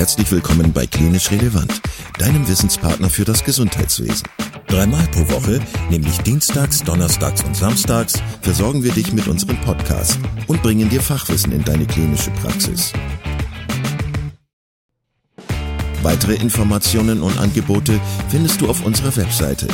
Herzlich willkommen bei Klinisch Relevant, deinem Wissenspartner für das Gesundheitswesen. 3-mal pro Woche, nämlich dienstags, donnerstags und samstags, versorgen wir dich mit unserem Podcast und bringen dir Fachwissen in deine klinische Praxis. Weitere Informationen und Angebote findest du auf unserer Webseite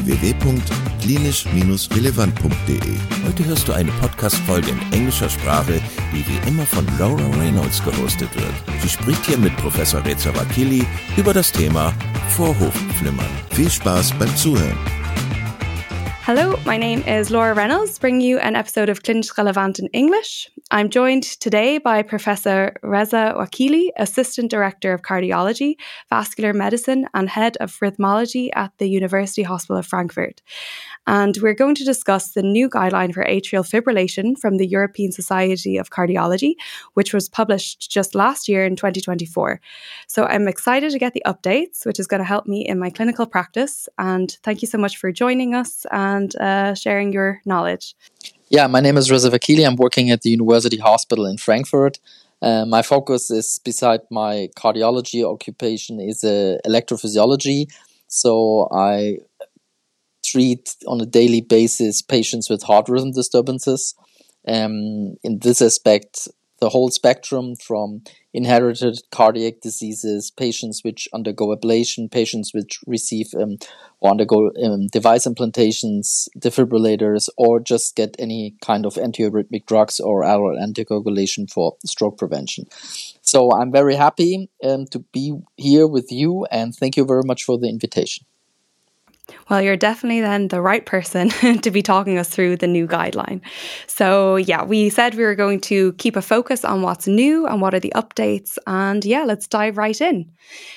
www.klinisch-relevant.de. Heute hörst du eine Podcast-Folge in englischer Sprache, die wie immer von Laura Reynolds gehostet wird. Sie spricht hier mit Professor Reza Vakili über das Thema Vorhofflimmern. Viel Spaß beim Zuhören. Hello, my name is Laura Reynolds, bringing you an episode of Klinisch Relevant in English. I'm joined today by Professor Reza Vakili, Assistant Director of Cardiology, Vascular Medicine and Head of Rhythmology at the University Hospital of Frankfurt. And we're going to discuss the new guideline for atrial fibrillation from the European Society of Cardiology, which was published just last year in 2024. So I'm excited to get the updates, which is going to help me in my clinical practice. And thank you so much for joining us and sharing your knowledge. Yeah, my name is Reza Vakili. I'm working at the University Hospital in Frankfurt. My focus is, beside my cardiology occupation, is electrophysiology. So I treat on a daily basis patients with heart rhythm disturbances. In this aspect, the whole spectrum from inherited cardiac diseases, patients which undergo ablation, patients which receive or undergo device implantations, defibrillators, or just get any kind of antiarrhythmic drugs or oral anticoagulation for stroke prevention. So I'm very happy to be here with you, and thank you very much for the invitation. Well, you're definitely then the right person to be talking us through the new guideline. So yeah, we said we were going to keep a focus on what's new and what are the updates. And yeah, let's dive right in.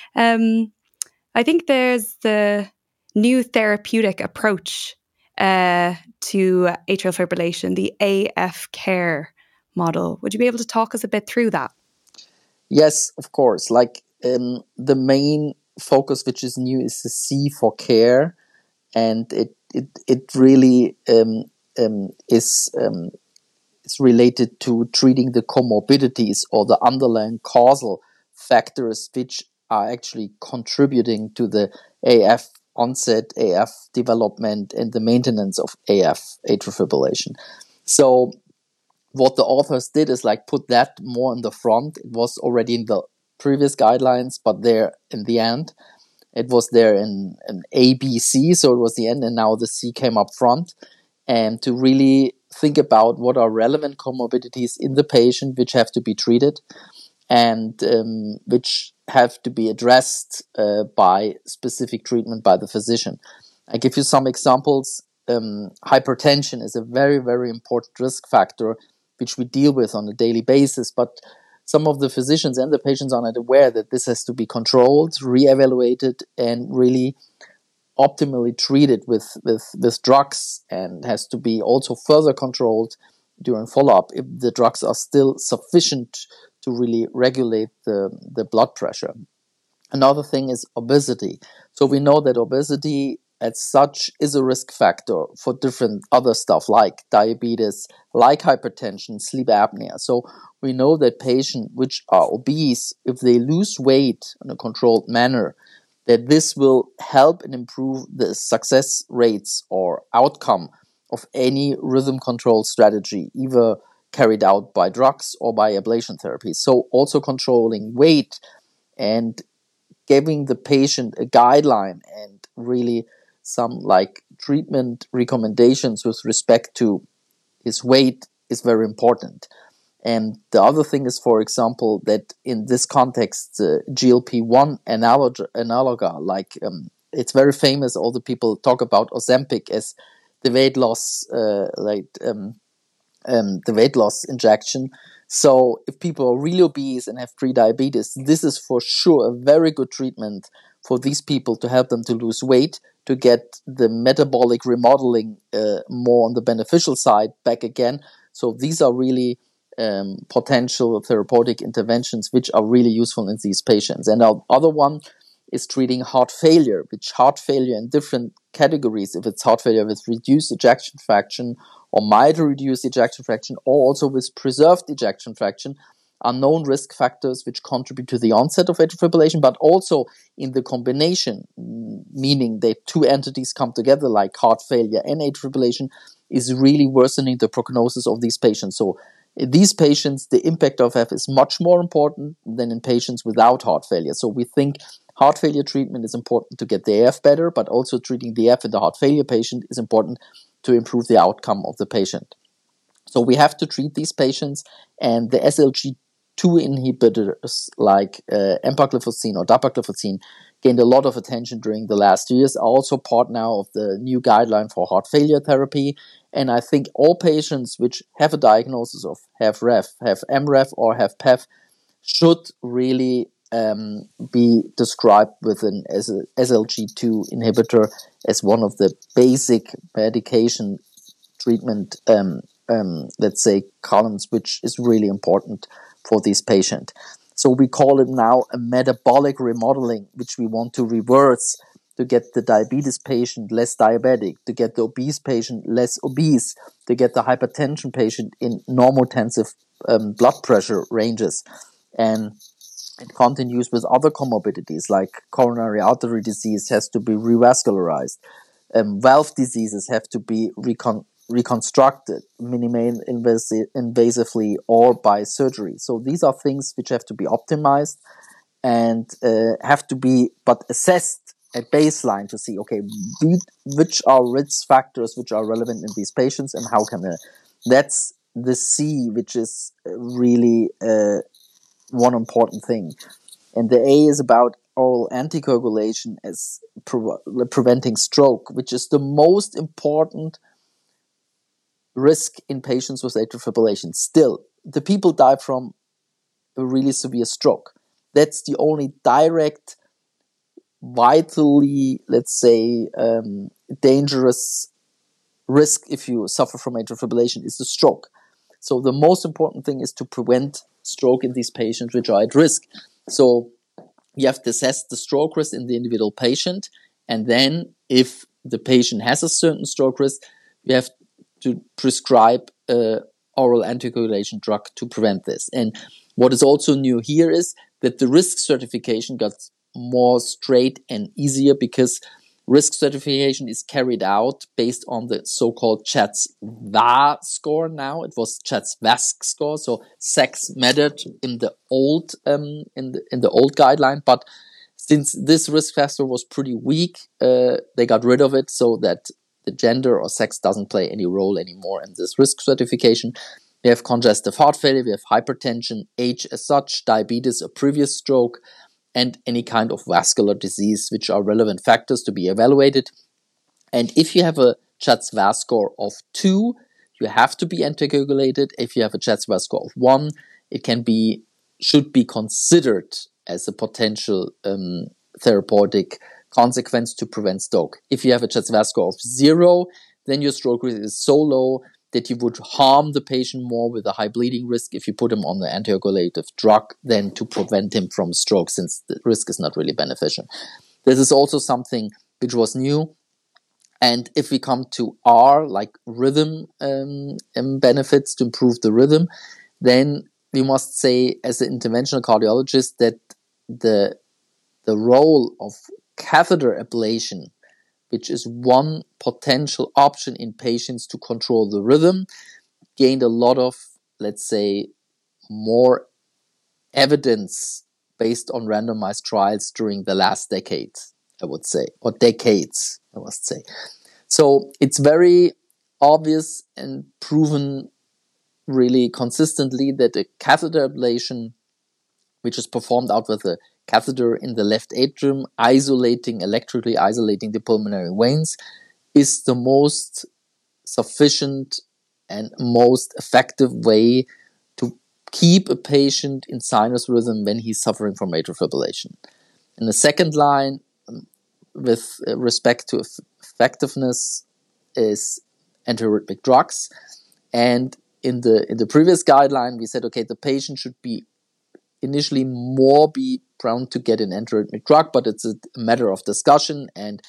I think there's the new therapeutic approach to atrial fibrillation, the AF care model. Would you be able to talk us a bit through that? Yes, of course. Like the main focus which is new is the C for care. And it really is related to treating the comorbidities or the underlying causal factors which are actually contributing to the AF onset, AF development, and the maintenance of AF, atrial fibrillation. So what the authors did is like put that more in the front. It was already in the previous guidelines, but there in the end. It was there in A, B, C, so it was the end, and now the C came up front. And to really think about what are relevant comorbidities in the patient which have to be treated and which have to be addressed by specific treatment by the physician. I give you some examples. Hypertension is a very, very important risk factor which we deal with on a daily basis, but some of the physicians and the patients are not aware that this has to be controlled, re-evaluated, and really optimally treated with drugs, and has to be also further controlled during follow-up if the drugs are still sufficient to really regulate the blood pressure. Another thing is obesity. So we know that obesity as such is a risk factor for different other stuff like diabetes, like hypertension, sleep apnea. So we know that patients which are obese, if they lose weight in a controlled manner, that this will help and improve the success rates or outcome of any rhythm control strategy, either carried out by drugs or by ablation therapy. So also controlling weight and giving the patient a guideline and really some like treatment recommendations with respect to his weight is very important. And the other thing is, for example, that in this context, GLP-1 analoga, like it's very famous. All the people talk about Ozempic as the weight loss, the weight loss injection. So if people are really obese and have pre-diabetes, this is for sure a very good treatment for these people to help them to lose weight, to get the metabolic remodeling more on the beneficial side back again. So these are really potential therapeutic interventions which are really useful in these patients. And our other one is treating heart failure, which heart failure in different categories, if it's heart failure with reduced ejection fraction or mild reduced ejection fraction, or also with preserved ejection fraction, are known risk factors which contribute to the onset of atrial fibrillation, but also in the combination, meaning that two entities come together like heart failure and atrial fibrillation, is really worsening the prognosis of these patients. So in these patients, the impact of AF is much more important than in patients without heart failure. So we think heart failure treatment is important to get the AF better, but also treating the AF in the heart failure patient is important to improve the outcome of the patient. So we have to treat these patients, and the SGLT2 inhibitors like empagliflozin or dapagliflozin gained a lot of attention during the last years, are also part now of the new guideline for heart failure therapy. And I think all patients which have a diagnosis of HFrEF, have MREF, or have PEF should really be described with an SGLT2 inhibitor as one of the basic medication treatment, let's say, columns, which is really important for this patient. So we call it now a metabolic remodeling, which we want to reverse to get the diabetes patient less diabetic, to get the obese patient less obese, to get the hypertension patient in normotensive blood pressure ranges. And it continues with other comorbidities like coronary artery disease has to be revascularized. Valve diseases have to be reconstructed minimally invasively or by surgery. So these are things which have to be optimized and have to be but assessed at baseline to see, okay, which are risk factors which are relevant in these patients and how can that's the C, which is really one important thing. And the A is about oral anticoagulation as preventing stroke, which is the most important risk in patients with atrial fibrillation. Still, the people die from a really severe stroke. That's the only direct, vitally, let's say, dangerous risk if you suffer from atrial fibrillation is the stroke. So the most important thing is to prevent stroke in these patients which are at risk. So you have to assess the stroke risk in the individual patient, and then if the patient has a certain stroke risk, you have to prescribe oral anticoagulation drug to prevent this. And what is also new here is that the risk certification got more straight and easier because risk certification is carried out based on the so-called CHA2DS2-VASc score now. It was CHA2DS2-VASc score, so sex mattered in the old in the old guideline, but since this risk factor was pretty weak, they got rid of it so that the gender or sex doesn't play any role anymore in this risk certification. We have congestive heart failure, we have hypertension, age as such, diabetes, a previous stroke, and any kind of vascular disease, which are relevant factors to be evaluated. And if you have a CHA2DS2-VASc score of 2, you have to be anticoagulated. If you have a CHA2DS2-VASc score of 1, it should be considered as a potential therapeutic consequence to prevent stroke. If you have a CHA2DS2-VASc score of 0, then your stroke risk is so low that you would harm the patient more with a high bleeding risk if you put him on the anticoagulative drug than to prevent him from stroke, since the risk is not really beneficial. This is also something which was new. And if we come to R, like rhythm benefits to improve the rhythm, then we must say as an interventional cardiologist that the role of catheter ablation, which is one potential option in patients to control the rhythm, gained a lot of, let's say, more evidence based on randomized trials during the last decade, I would say, or decades, I must say. So it's very obvious and proven really consistently that a catheter ablation, which is performed out with a catheter in the left atrium, electrically isolating the pulmonary veins, is the most sufficient and most effective way to keep a patient in sinus rhythm when he's suffering from atrial fibrillation. In the second line, with respect to effectiveness, is antiarrhythmic drugs. And in the previous guideline, we said, okay, the patient should be initially more be prone to get an antiarrhythmic drug, but it's a matter of discussion. And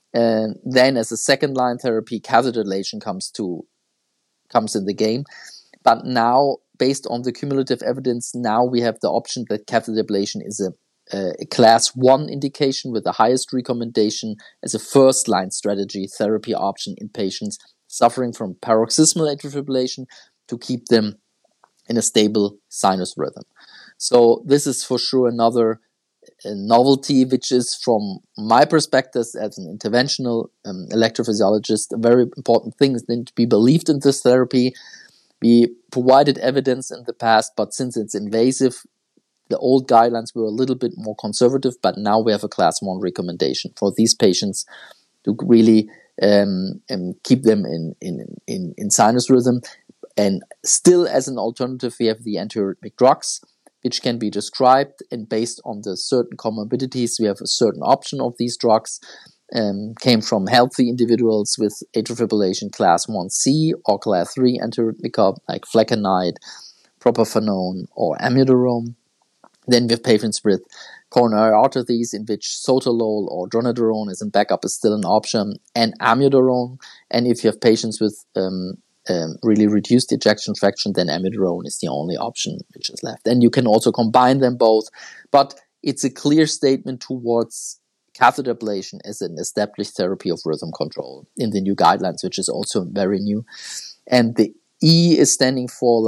then as a second line therapy, catheter ablation comes in the game. But now based on the cumulative evidence, now we have the option that catheter ablation is a class 1 indication with the highest recommendation as a first-line strategy therapy option in patients suffering from paroxysmal atrial fibrillation to keep them in a stable sinus rhythm. So this is for sure another novelty, which is, from my perspective as an interventional electrophysiologist, a very important thing is then to be believed in this therapy. We provided evidence in the past, but since it's invasive, the old guidelines were a little bit more conservative, but now we have a class 1 recommendation for these patients to really keep them in sinus rhythm. And still, as an alternative, we have the antiarrhythmic drugs, which can be prescribed, and based on the certain comorbidities, we have a certain option of these drugs. Came from healthy individuals with atrial fibrillation class 1C or class 3 antiarrhythmica like flecainide, propafenone, or amiodarone. Then we have patients with coronary arteries in which sotalol or dronedarone as a backup is still an option, and amiodarone. And if you have patients with really reduced ejection fraction, then amiodarone is the only option which is left. And you can also combine them both, but it's a clear statement towards catheter ablation as an established therapy of rhythm control in the new guidelines, which is also very new. And the E is standing for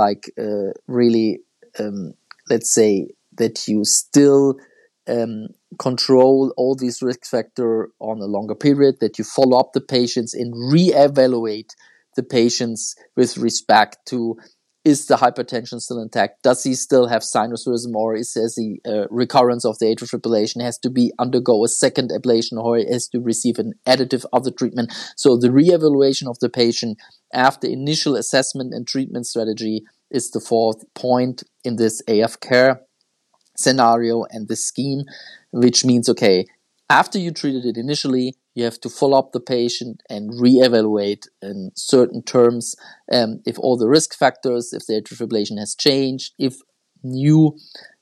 let's say that you still control all these risk factors on a longer period, that you follow up the patients and re-evaluate the patients with respect to, is the hypertension still intact? Does he still have sinus rhythm, or is the recurrence of the atrial fibrillation has to be undergo a second ablation, or he has to receive an additive other treatment? So the re-evaluation of the patient after initial assessment and treatment strategy is the fourth point in this AF care scenario and this scheme, which means, okay, after you treated it initially, you have to follow up the patient and re-evaluate in certain terms if all the risk factors, if the atrial fibrillation has changed, if new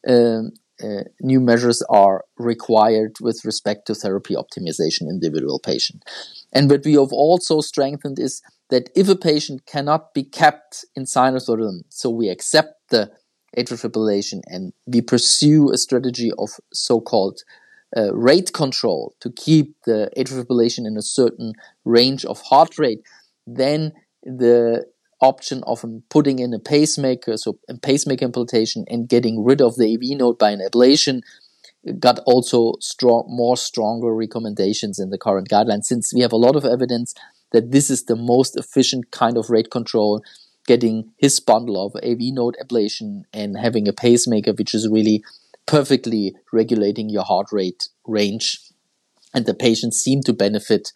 measures are required with respect to therapy optimization in the individual patient. And what we have also strengthened is that if a patient cannot be kept in sinus rhythm, so we accept the atrial fibrillation and we pursue a strategy of so-called rate control to keep the atrial fibrillation in a certain range of heart rate, then the option of putting in a pacemaker, so a pacemaker implantation and getting rid of the AV node by an ablation, got also stronger recommendations in the current guidelines, since we have a lot of evidence that this is the most efficient kind of rate control, getting his bundle of AV node ablation and having a pacemaker which is really perfectly regulating your heart rate range. And the patients seem to benefit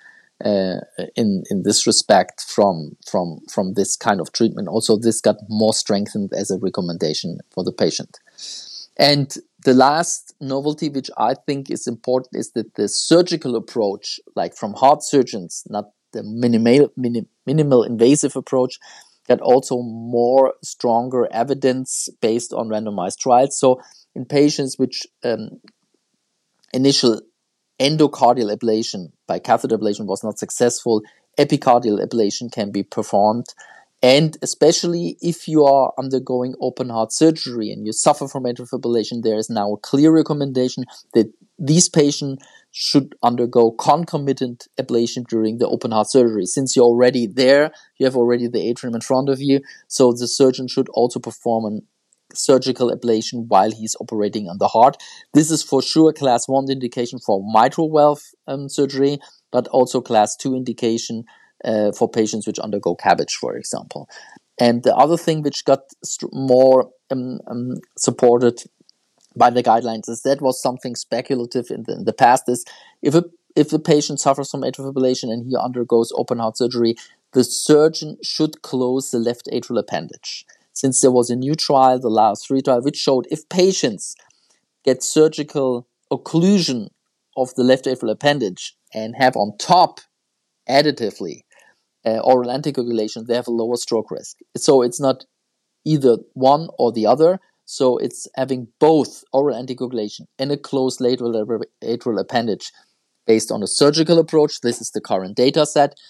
in this respect from this kind of treatment. Also, this got more strengthened as a recommendation for the patient. And the last novelty, which I think is important, is that the surgical approach, like from heart surgeons, not the minimal invasive approach, got also more stronger evidence based on randomized trials. So in patients which initial endocardial ablation by catheter ablation was not successful, epicardial ablation can be performed. And especially if you are undergoing open heart surgery and you suffer from atrial fibrillation, there is now a clear recommendation that these patients should undergo concomitant ablation during the open heart surgery. Since you're already there, you have already the atrium in front of you, so the surgeon should also perform an surgical ablation while he's operating on the heart. This is for sure class 1 indication for mitral valve surgery, but also class 2 indication for patients which undergo CABG, for example. And the other thing which got more supported by the guidelines is that was something speculative in the past, is if the patient suffers from atrial fibrillation and he undergoes open heart surgery, the surgeon should close the left atrial appendage. Since there was a new trial, the LAOS 3 trial, which showed if patients get surgical occlusion of the left atrial appendage and have on top additively oral anticoagulation, they have a lower stroke risk. So it's not either one or the other. So it's having both oral anticoagulation and a closed lateral atrial appendage based on a surgical approach. This is the current data set.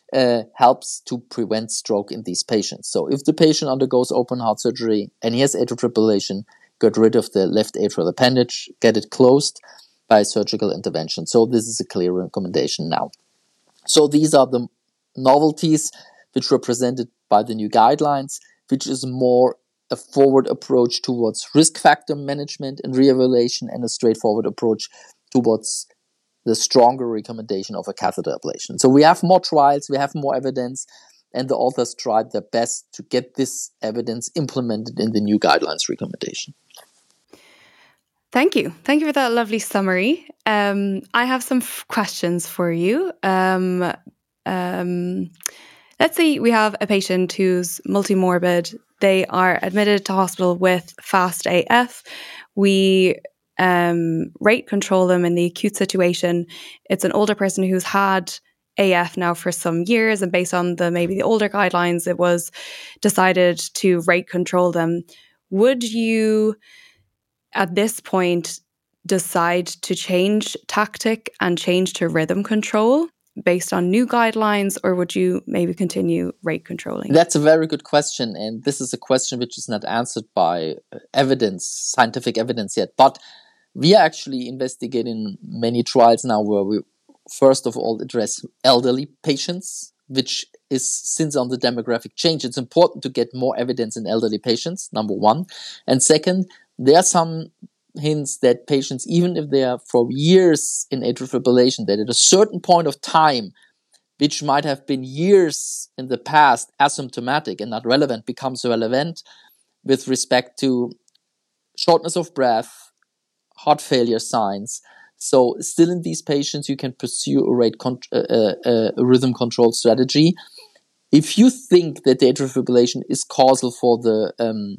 helps to prevent stroke in these patients. So if the patient undergoes open heart surgery and he has atrial fibrillation, get rid of the left atrial appendage, get it closed by surgical intervention. So this is a clear recommendation now. So these are the novelties which were presented by the new guidelines, which is more a forward approach towards risk factor management and reevaluation, and a straightforward approach towards the stronger recommendation of a catheter ablation. So we have more trials, we have more evidence, and the authors tried their best to get this evidence implemented in the new guidelines recommendation. Thank you. Thank you for that lovely summary. I have some questions for you. Let's say we have a patient who's multimorbid. They are admitted to hospital with fast AF. We rate control them in the acute situation. It's an older person who's had AF now for some years, and based on maybe the older guidelines, it was decided to rate control them. Would you, at this point, decide to change tactic and change to rhythm control based on new guidelines, or would you maybe continue rate controlling? That's a very good question, and this is a question which is not answered by scientific evidence yet. But we are actually investigating many trials now where we first of all address elderly patients, which is, since on the demographic change, it's important to get more evidence in elderly patients, number one. And second, there are some hints that patients, even if they are for years in atrial fibrillation, that at a certain point of time, which might have been years in the past asymptomatic and not relevant, becomes relevant with respect to shortness of breath, heart failure signs. So still in these patients, you can pursue a rhythm control strategy. If you think that the atrial fibrillation is causal for the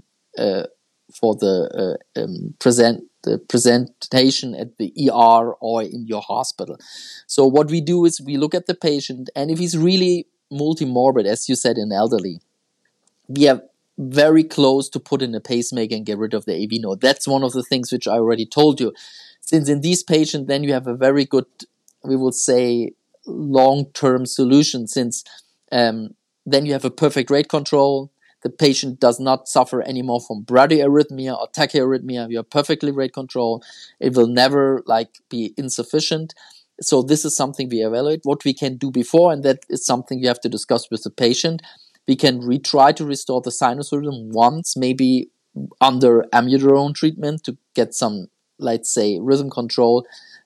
presentation at the ER or in your hospital. So what we do is we look at the patient, and if he's really multimorbid, as you said, in elderly, we are very close to put in a pacemaker and get rid of the AV node. That's one of the things which I already told you. Since in these patients, then you have a very good, we will say, long-term solution, since then you have a perfect rate control. The patient does not suffer anymore from bradyarrhythmia or tachyarrhythmia. You have perfectly rate control. It will never be insufficient. So this is something we evaluate. What we can do before, and that is something you have to discuss with the patient, we can try to restore the sinus rhythm once, maybe under amiodarone treatment to get some, let's say, rhythm control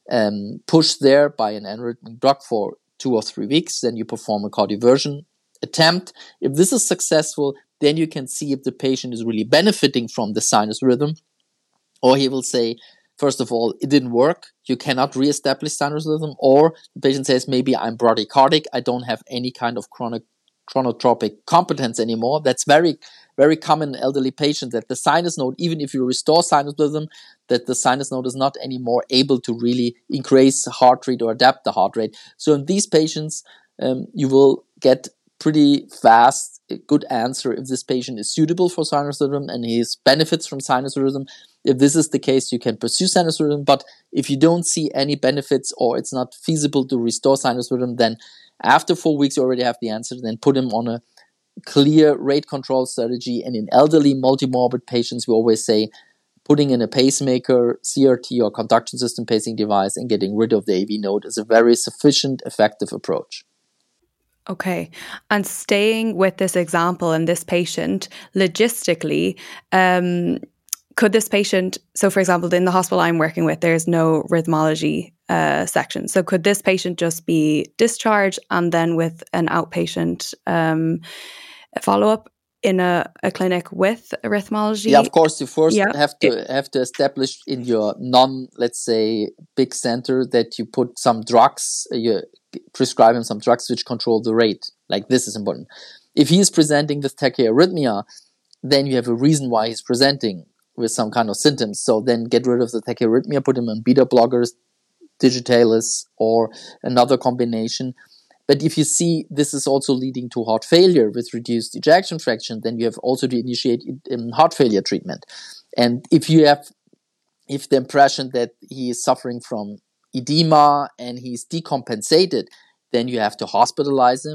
pushed there by an antiarrhythmic drug for 2 or 3 weeks. Then you perform a cardioversion attempt. If this is successful, then you can see if the patient is really benefiting from the sinus rhythm, or he will say, first of all, it didn't work. You cannot reestablish sinus rhythm, or the patient says, maybe I'm bradycardic. I don't have any kind of chronotropic competence anymore. That's very, very common in elderly patients, that the sinus node, even if you restore sinus rhythm, that the sinus node is not anymore able to really increase heart rate or adapt the heart rate. So in these patients, you will get pretty fast a good answer if this patient is suitable for sinus rhythm and he benefits from sinus rhythm. If this is the case, you can pursue sinus rhythm. But if you don't see any benefits or it's not feasible to restore sinus rhythm, then after 4 weeks you already have the answer. Then put him on a clear rate control strategy. And in elderly multimorbid patients, we always say putting in a pacemaker, CRT or conduction system pacing device and getting rid of the AV node is a very sufficient, effective approach. Okay. And staying with this example and this patient, logistically, could this patient, so for example, in the hospital I'm working with, there's no rhythmology section. So could this patient just be discharged and then with an outpatient follow-up in a clinic with rhythmology? Yeah, of course. You first have to establish in your let's say, big center that you put some drugs, you prescribe him some drugs which control the rate. Like, this is important. If he is presenting with tachyarrhythmia, then you have a reason why he's presenting with some kind of symptoms. So then get rid of the tachyarrhythmia, put him on beta blockers, digitalis, or another combination. But if you see this is also leading to heart failure with reduced ejection fraction, then you have also to initiate heart failure treatment. And if the impression that he is suffering from edema and he's decompensated, then you have to hospitalize him.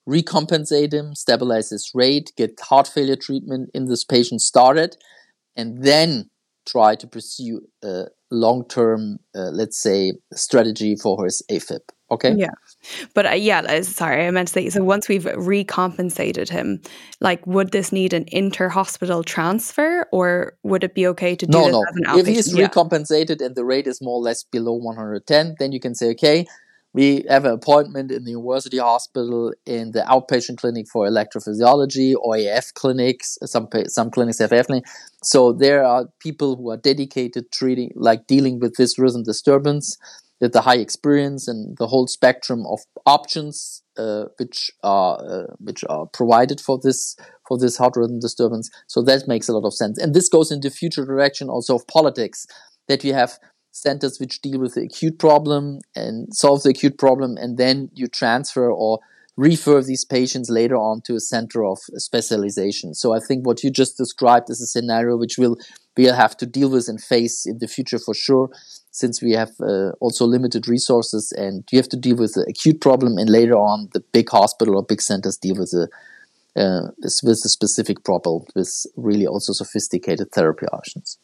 recompensate him, stabilize his rate, get heart failure treatment in this patient started, and then try to pursue a long-term, let's say, strategy for his AFib. Okay? Yeah. But sorry, I meant to say, so once we've recompensated him, like, would this need an inter-hospital transfer, or would it be okay to do this as an outpatient? If he's recompensated and the rate is more or less below 110, then you can say, okay, we have an appointment in the university hospital, in the outpatient clinic for electrophysiology, or AF clinics. Some clinics have AF clinics. So there are people who are dedicated dealing with this rhythm disturbance, with the high experience and the whole spectrum of options which are provided for this heart rhythm disturbance. So that makes a lot of sense. And this goes in the future direction also of politics, that you have centers which deal with the acute problem and solve the acute problem, and then you transfer or refer these patients later on to a center of specialization. So I think what you just described is a scenario which we'll have to deal with and face in the future for sure, since we have also limited resources, and you have to deal with the acute problem, and later on the big hospital or big centers deal with the specific problem with really also sophisticated therapy options.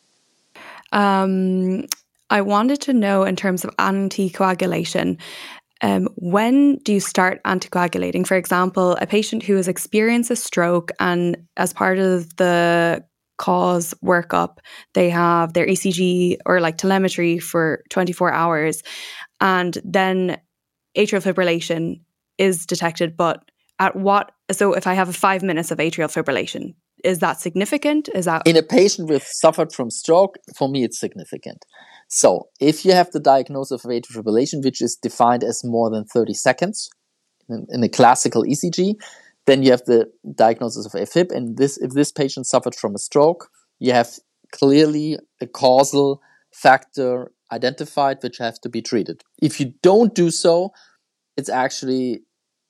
I wanted to know, in terms of anticoagulation, when do you start anticoagulating? For example, a patient who has experienced a stroke, and as part of the cause workup, they have their ECG or like telemetry for 24 hours, and then atrial fibrillation is detected. But so if I have 5 minutes of atrial fibrillation, is that significant? Is that in a patient with suffered from stroke? For me, it's significant. So if you have the diagnosis of atrial fibrillation, which is defined as more than 30 seconds in a classical ECG, then you have the diagnosis of AFib. And if this patient suffered from a stroke, you have clearly a causal factor identified which have to be treated. If you don't do so, it's actually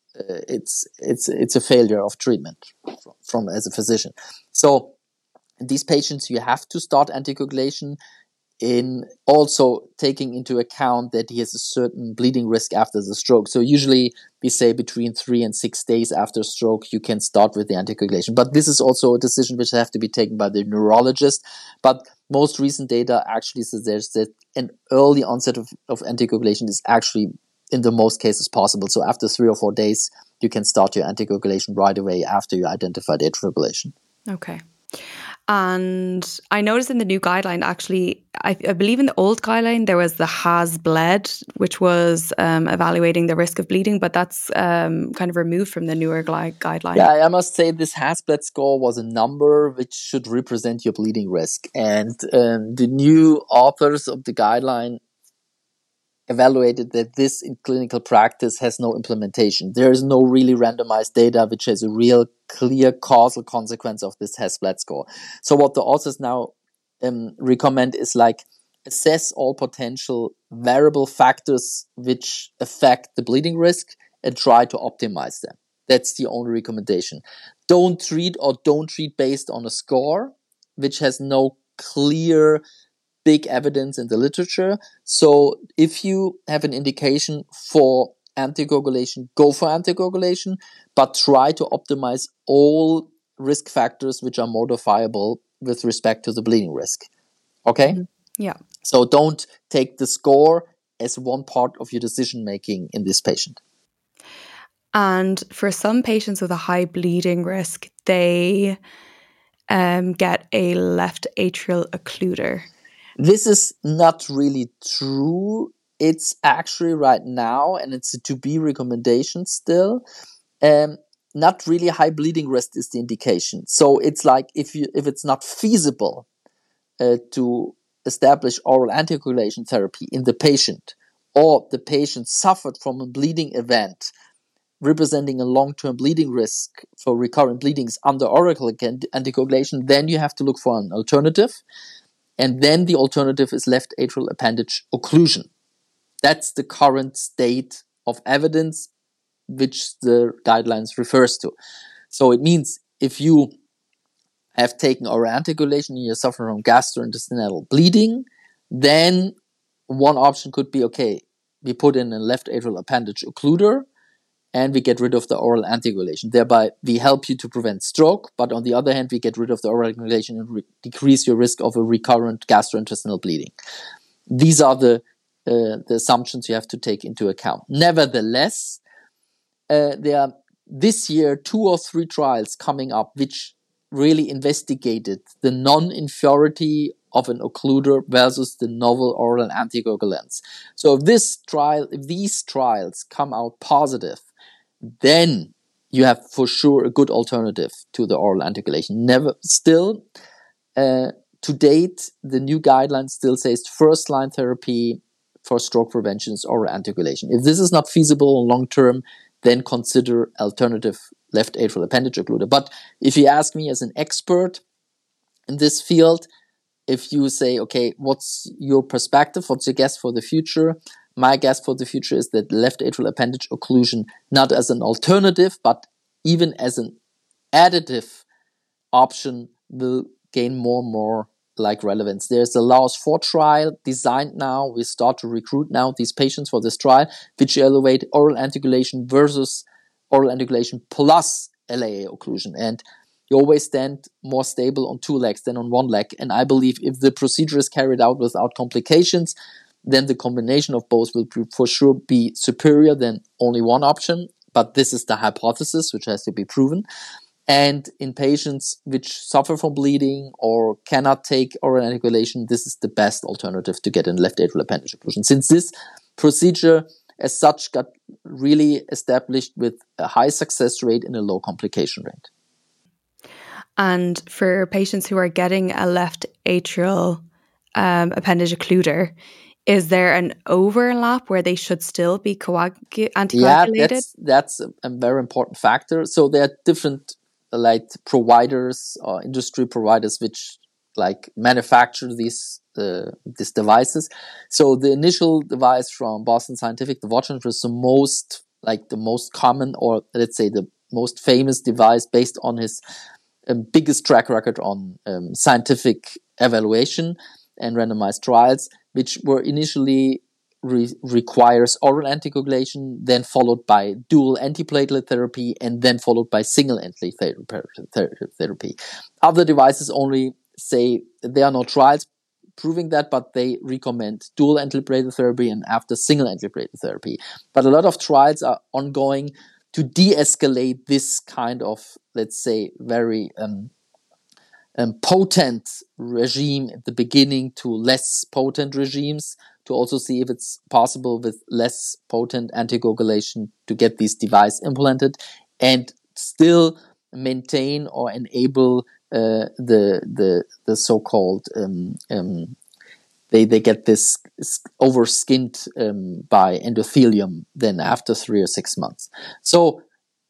it's a failure of treatment from as a physician. So in these patients, you have to start anticoagulation, in also taking into account that he has a certain bleeding risk after the stroke. So usually we say between 3 and 6 days after stroke, you can start with the anticoagulation. But this is also a decision which has to be taken by the neurologist. But most recent data actually suggests that an early onset of anticoagulation is actually in the most cases possible. So after 3 or 4 days, you can start your anticoagulation right away after you identified atrial fibrillation. Okay. And I noticed in the new guideline, actually, I believe in the old guideline, there was the has bled, which was evaluating the risk of bleeding, but that's kind of removed from the newer guideline. Yeah, I must say this has bled score was a number which should represent your bleeding risk. And the new authors of the guideline evaluated that this in clinical practice has no implementation. There is no really randomized data which has a real clear causal consequence of this HAS-BLED score. So what the authors now recommend is assess all potential variable factors which affect the bleeding risk and try to optimize them. That's the only recommendation. Don't treat based on a score which has no clear big evidence in the literature. So if you have an indication for anticoagulation, go for anticoagulation, but try to optimize all risk factors which are modifiable with respect to the bleeding risk. Okay? Mm-hmm. Yeah. So don't take the score as one part of your decision making in this patient. And for some patients with a high bleeding risk, they get a left atrial occluder. This is not really true. It's actually right now, and it's a to-be recommendation still, not really high bleeding risk is the indication. So it's like if it's not feasible to establish oral anticoagulation therapy in the patient, or the patient suffered from a bleeding event representing a long-term bleeding risk for recurrent bleedings under oral anticoagulation, then you have to look for an alternative. And then the alternative is left atrial appendage occlusion. That's the current state of evidence which the guidelines refers to. So it means if you have taken oral anticoagulation and you're suffering from gastrointestinal bleeding, then one option could be, okay, we put in a left atrial appendage occluder, and we get rid of the oral anticoagulation. Thereby, we help you to prevent stroke, but on the other hand, we get rid of the oral anticoagulation and decrease your risk of a recurrent gastrointestinal bleeding. These are the assumptions you have to take into account. Nevertheless, there are this year 2 or 3 trials coming up which really investigated the non-inferiority of an occluder versus the novel oral anticoagulants. So if these trials come out positive, then you have for sure a good alternative to the oral anticoagulation. To date, the new guidelines still says first-line therapy for stroke prevention is oral anticoagulation. If this is not feasible long term, then consider alternative left atrial appendage occluder. But if you ask me as an expert in this field, if you say, okay, what's your perspective? What's your guess for the future? My guess for the future is that left atrial appendage occlusion, not as an alternative, but even as an additive option, will gain more and more relevance. There's a LAOS 4 trial designed now. We start to recruit now these patients for this trial, which evaluate oral anticoagulation versus oral anticoagulation plus LAA occlusion. And you always stand more stable on 2 legs than on 1 leg. And I believe if the procedure is carried out without complications, then the combination of both will for sure be superior than only one option. But this is the hypothesis, which has to be proven. And in patients which suffer from bleeding or cannot take oral anticoagulation, this is the best alternative to get in left atrial appendage occlusion. Since this procedure as such got really established with a high success rate and a low complication rate. And for patients who are getting a left atrial appendage occluder, is there an overlap where they should still be anticoagulated? Yeah, that's a very important factor. So there are different providers or industry providers which manufacture these devices. So the initial device from Boston Scientific, the Watchman, was the most common, or let's say the most famous device based on his biggest track record on scientific evaluation and randomized trials, which were initially requires oral anticoagulation, then followed by dual antiplatelet therapy, and then followed by single antiplatelet therapy. Other devices only say there are no trials proving that, but they recommend dual antiplatelet therapy and after single antiplatelet therapy. But a lot of trials are ongoing to de-escalate this kind of, let's say, very potent regime at the beginning to less potent regimes, to also see if it's possible with less potent anticoagulation to get this device implanted and still maintain or enable the so-called they get this overskinned by endothelium then after 3 or 6 months. So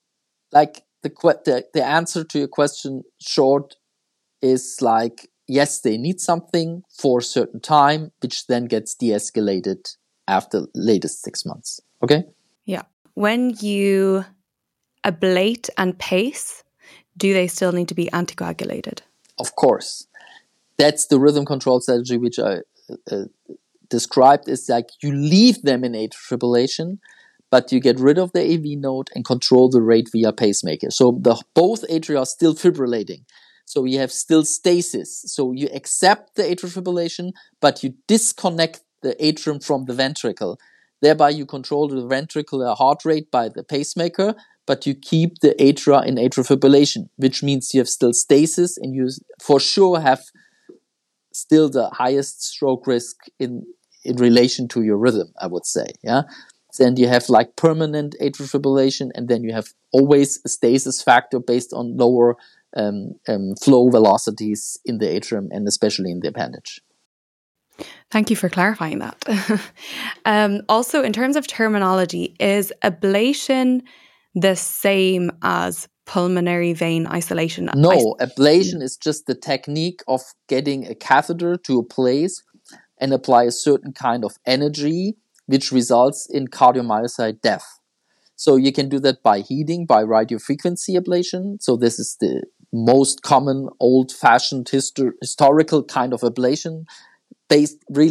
the answer to your question short is yes, they need something for a certain time, which then gets de-escalated after latest 6 months. Okay? Yeah. When you ablate and pace, do they still need to be anticoagulated? Of course. That's the rhythm control strategy which I described. Is you leave them in atrial fibrillation, but you get rid of the AV node and control the rate via pacemaker. So both atria are still fibrillating. So you have still stasis. So you accept the atrial fibrillation, but you disconnect the atrium from the ventricle. Thereby you control the ventricular heart rate by the pacemaker, but you keep the atria in atrial fibrillation, which means you have still stasis and you for sure have still the highest stroke risk in relation to your rhythm, I would say. Yeah. Then you have permanent atrial fibrillation, and then you have always a stasis factor based on lower flow velocities in the atrium and especially in the appendage. Thank you for clarifying that. Also, in terms of terminology, is ablation the same as pulmonary vein isolation? No, ablation is just the technique of getting a catheter to a place and apply a certain kind of energy, which results in cardiomyocyte death. So you can do that by heating, by radiofrequency ablation. So this is the most common old-fashioned historical kind of ablation, based really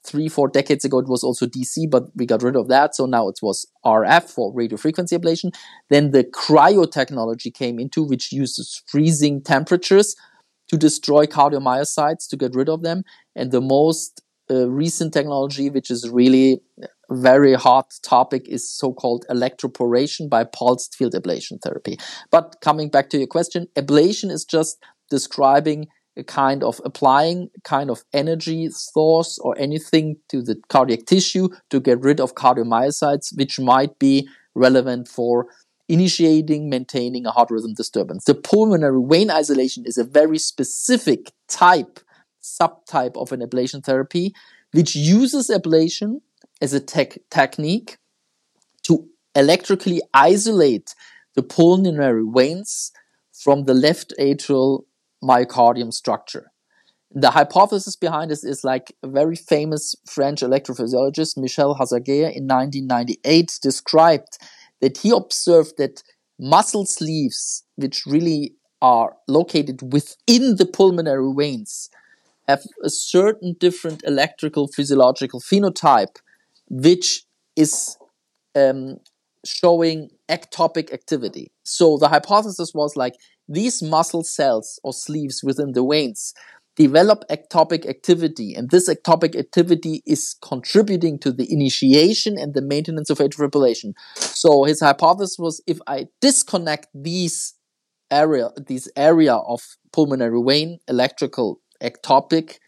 3-4 decades ago, it was also DC, but we got rid of that. So now it was RF for radio frequency ablation. Then the cryo technology came into, which uses freezing temperatures to destroy cardiomyocytes, to get rid of them. And the most recent technology, which is really a very hot topic, is so-called electroporation by pulsed field ablation therapy. But coming back to your question, ablation is just describing a kind of applying kind of energy source or anything to the cardiac tissue to get rid of cardiomyocytes, which might be relevant for initiating, maintaining a heart rhythm disturbance. The pulmonary vein isolation is a very specific subtype of an ablation therapy, which uses ablation as a technique to electrically isolate the pulmonary veins from the left atrial myocardium structure. The hypothesis behind this is like a very famous French electrophysiologist, Michel Hazaguer, in 1998 described that he observed that muscle sleeves, which really are located within the pulmonary veins, have a certain different electrical physiological phenotype, which is showing ectopic activity. So the hypothesis was like these muscle cells or sleeves within the veins develop ectopic activity, and this ectopic activity is contributing to the initiation and the maintenance of atrial fibrillation. So his hypothesis was, if I disconnect this area of pulmonary vein electrical ectopic,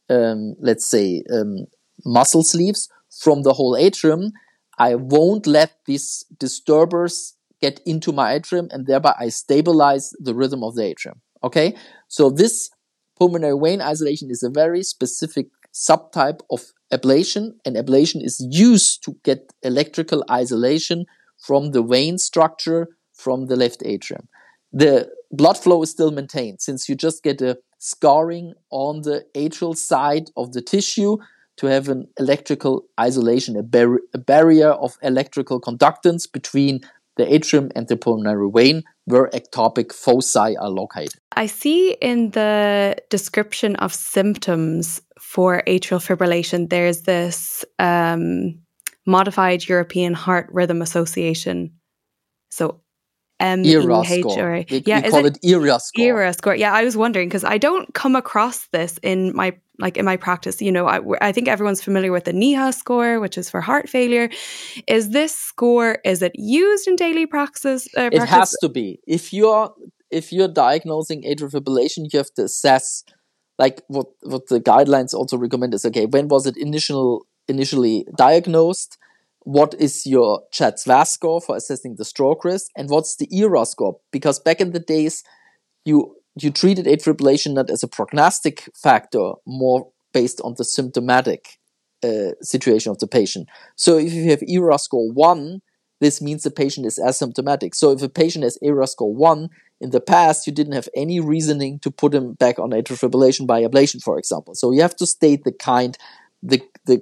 muscle sleeves from the whole atrium, I won't let these disturbers get into my atrium, and thereby I stabilize the rhythm of the atrium. Okay, so this pulmonary vein isolation is a very specific subtype of ablation, and ablation is used to get electrical isolation from the vein structure from the left atrium. The blood flow is still maintained, since you just get a scarring on the atrial side of the tissue to have an electrical isolation, a barrier of electrical conductance between the atrium and the pulmonary vein, where ectopic foci are located. I see in the description of symptoms for atrial fibrillation, there's this modified European Heart Rhythm Association. So ERA score. We call it ERA score. ERA score. Yeah, I was wondering because I don't come across this in my practice. You know, I think everyone's familiar with the NIHA score, which is for heart failure. Is this score, is it used in daily practice? It has to be. If you're diagnosing atrial fibrillation, you have to assess, like what the guidelines also recommend is, okay, when was it initially diagnosed? What is your CHA2DS2-VASc score for assessing the stroke risk? And what's the ERA score? Because back in the days, you treated atrial fibrillation not as a prognostic factor, more based on the symptomatic situation of the patient. So if you have ERA score 1, this means the patient is asymptomatic. So if a patient has ERA score 1, in the past, you didn't have any reasoning to put him back on atrial fibrillation by ablation, for example. So you have to state the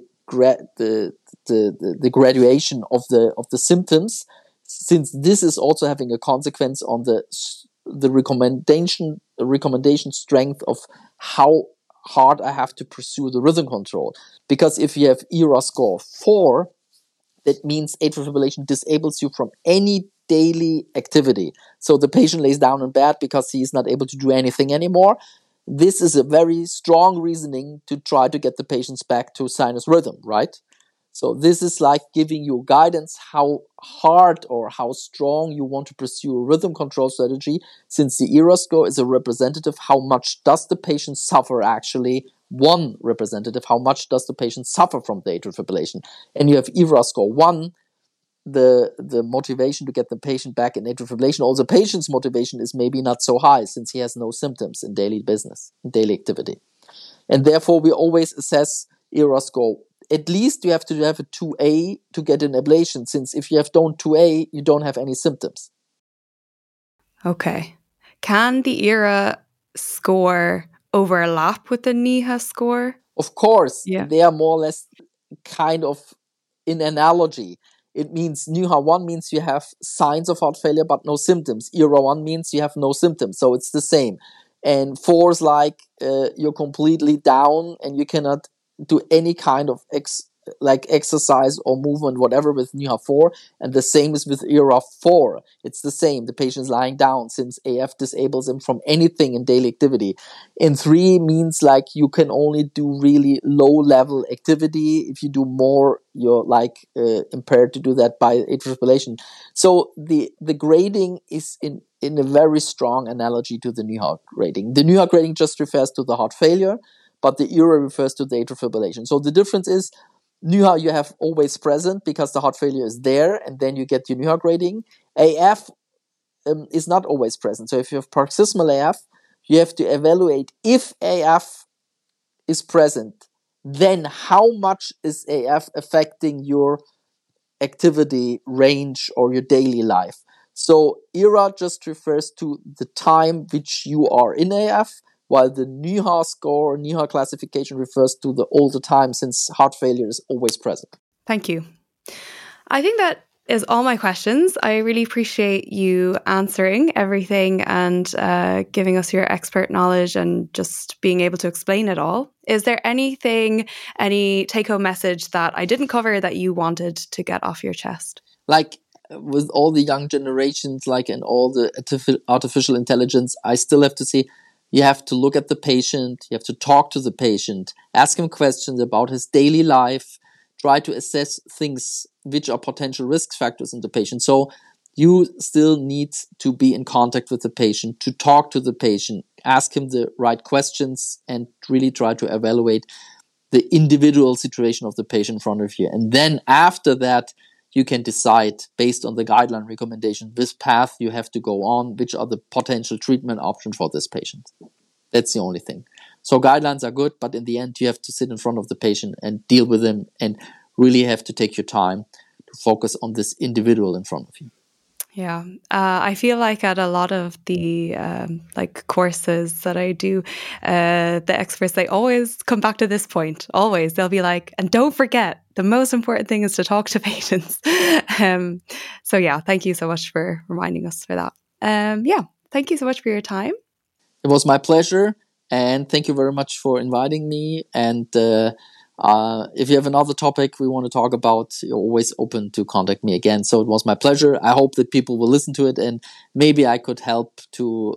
graduation of the symptoms, since this is also having a consequence on the recommendation strength of how hard I have to pursue the rhythm control. Because if you have ERA score 4, that means atrial fibrillation disables you from any daily activity. So the patient lays down in bed because he is not able to do anything anymore. This is a very strong reasoning to try to get the patients back to sinus rhythm, right? So this is like giving you guidance how hard or how strong you want to pursue a rhythm control strategy, since the ERA score is a representative how much does the patient suffer actually, one representative how much does the patient suffer from the atrial fibrillation. And you have ERA score 1, the motivation to get the patient back in atrial fibrillation. Also, patient's motivation is maybe not so high since he has no symptoms in daily business, in daily activity. And therefore, we always assess ERA score. At least you have to have a 2A to get an ablation, since if you have 2A, you don't have any symptoms. Okay. Can the ERA score overlap with the NIHA score? Of course. Yeah. They are more or less kind of in analogy. It means NIHA 1 means you have signs of heart failure but no symptoms. ERA 1 means you have no symptoms, so it's the same. And 4 is like you're completely down and you cannot do any kind of exercise or movement, whatever, with NYHA 4, and the same is with ERA 4. It's the same. The patient's lying down, since AF disables him from anything in daily activity. In 3 means like you can only do really low-level activity. If you do more, you're impaired to do that by atrial fibrillation. So the grading is in a very strong analogy to the NYHA grading. The NYHA grading just refers to the heart failure, but the ERA refers to the atrial fibrillation. So the difference is, NYHA you have always present because the heart failure is there, and then you get your NYHA grading. AF is not always present. So if you have paroxysmal AF, you have to evaluate if AF is present, then how much is AF affecting your activity range or your daily life. So ERA just refers to the time which you are in AF, while the NYHA score, NYHA classification, refers to the older time, since heart failure is always present. Thank you. I think that is all my questions. I really appreciate you answering everything and giving us your expert knowledge and just being able to explain it all. Is there anything, any take-home message that I didn't cover that you wanted to get off your chest? Like with all the young generations, and all the artificial intelligence, I still have to say, you have to look at the patient, you have to talk to the patient, ask him questions about his daily life, try to assess things which are potential risk factors in the patient. So you still need to be in contact with the patient, to talk to the patient, ask him the right questions, and really try to evaluate the individual situation of the patient in front of you. And then after that, you can decide, based on the guideline recommendation, this path you have to go on, which are the potential treatment options for this patient. That's the only thing. So guidelines are good, but in the end, you have to sit in front of the patient and deal with him, and really have to take your time to focus on this individual in front of you. Yeah, I feel like at a lot of the courses that I do, the experts, they always come back to this point. Always, they'll be like, and don't forget, the most important thing is to talk to patients. So yeah, thank you so much for reminding us for that. Thank you so much for your time. It was my pleasure, and thank you very much for inviting me. And if you have another topic we want to talk about, you're always open to contact me again. So it was my pleasure. I hope that people will listen to it, and maybe I could help to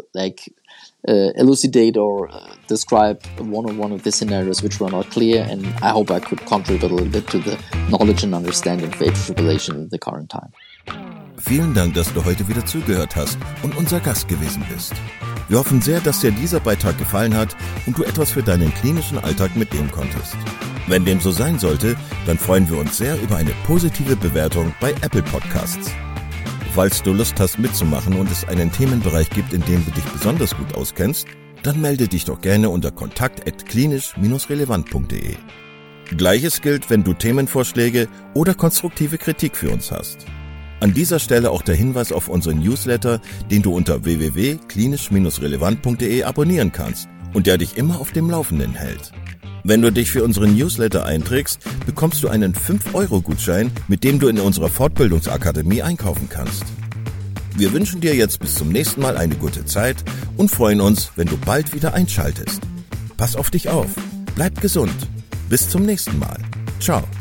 elucidate or describe one of the scenarios which were not clear. And I hope I could contribute a little bit to the knowledge and understanding of atrial fibrillation in the current time. Vielen Dank, dass du heute wieder zugehört hast und unser Gast gewesen bist. Wir hoffen sehr, dass dir dieser Beitrag gefallen hat und du etwas für deinen klinischen Alltag mitnehmen konntest. Wenn dem so sein sollte, dann freuen wir uns sehr über eine positive Bewertung bei Apple Podcasts. Falls du Lust hast mitzumachen und es einen Themenbereich gibt, in dem du dich besonders gut auskennst, dann melde dich doch gerne unter kontakt@klinisch-relevant.de. Gleiches gilt, wenn du Themenvorschläge oder konstruktive Kritik für uns hast. An dieser Stelle auch der Hinweis auf unseren Newsletter, den du unter www.klinisch-relevant.de abonnieren kannst und der dich immer auf dem Laufenden hält. Wenn du dich für unseren Newsletter einträgst, bekommst du einen 5-Euro-Gutschein, mit dem du in unserer Fortbildungsakademie einkaufen kannst. Wir wünschen dir jetzt bis zum nächsten Mal eine gute Zeit und freuen uns, wenn du bald wieder einschaltest. Pass auf dich auf, bleib gesund. Bis zum nächsten Mal. Ciao.